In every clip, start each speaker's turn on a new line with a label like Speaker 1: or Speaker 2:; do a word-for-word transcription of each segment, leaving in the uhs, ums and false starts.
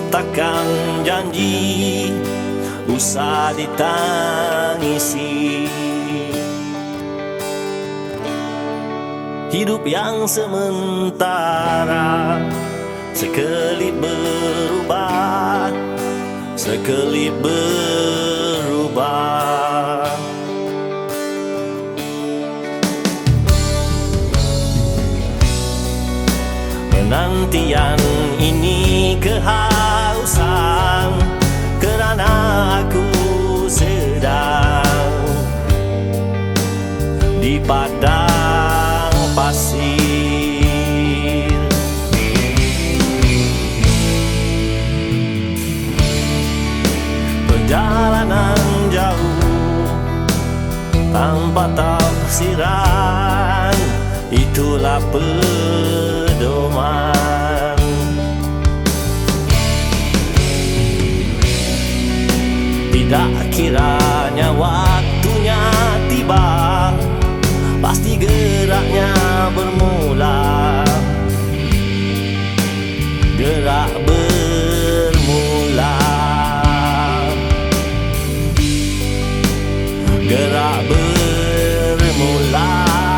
Speaker 1: takkan janji usah ditangisi. Hidup yang sementara sekelip berubah, sekelip berubah. Penantian ini kehausan, kerana aku sedang di padang pasir. Perjalanan jauh tanpa tafsiran, itulah pedoman. Tidak kiranya waktunya tiba, pasti geraknya bermula. Gerak bermula, gerak bermula.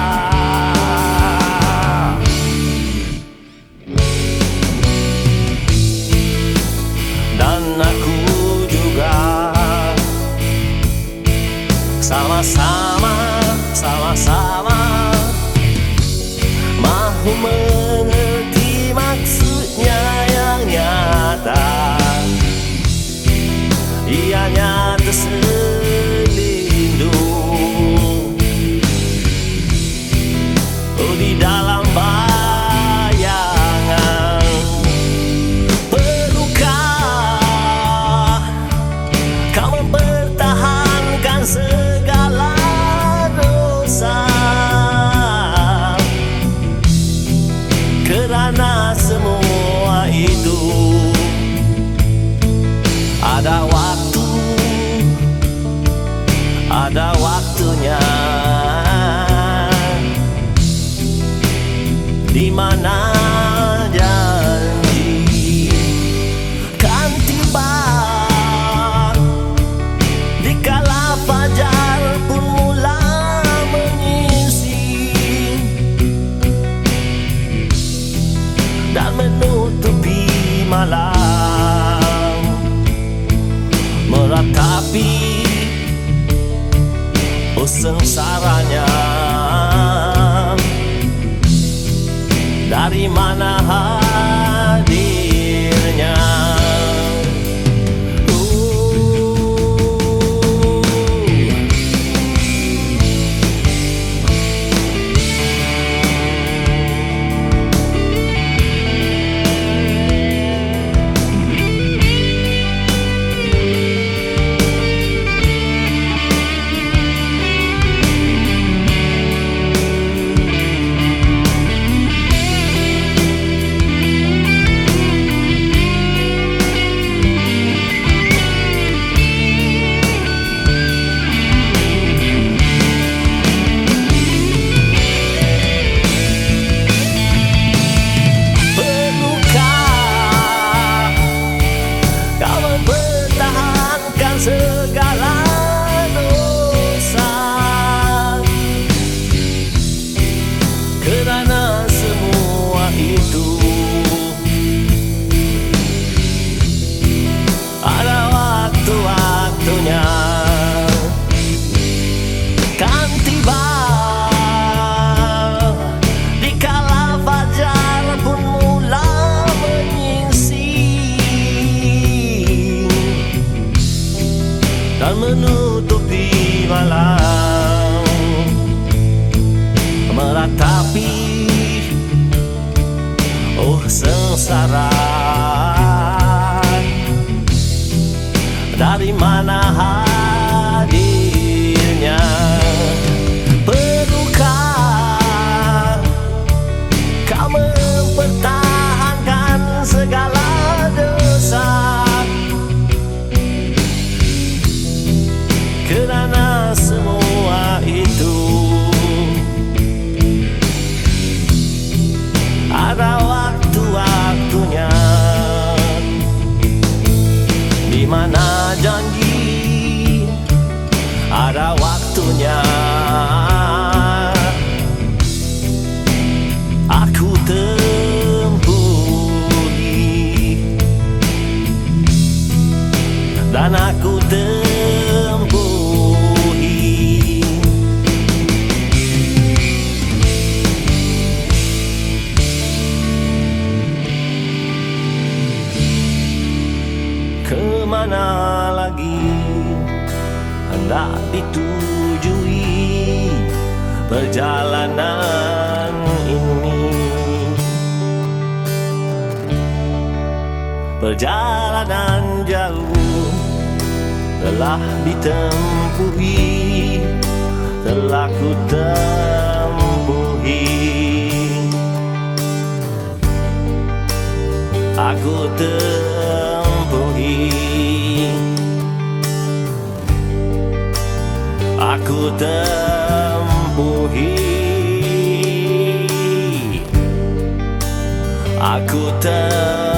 Speaker 1: Dan aku juga sama-sama, sama-sama mahu mengerti maksudnya yang nyata. Ianya terselindung oh di dalam bayangan. Perlukah kau mempertahankan segala dosa, kerana semua itu ada waktu, ada waktunya, di mana janji kan tiba, dikala fajar pun mula menyingsing dan menutupi malam, meratapi oh sengsaranya. Dari mana hadirnya? Segala dosa, kerana semua itu ada waktu-waktunya kan tiba, dikala fajar pun mula menyingsing dan menutupi malam, meratapi oh sengsara. Dari mana hadirnya? Perlukah kau mempertahankan segala dosa, kerana semua itu ada waktu-waktunya. hendak ditujui perjalanan ini. Perjalanan jauh telah ditempuhi, telah ku tempuhi. Aku tempuhi, aku tempuhi, aku tempuhi.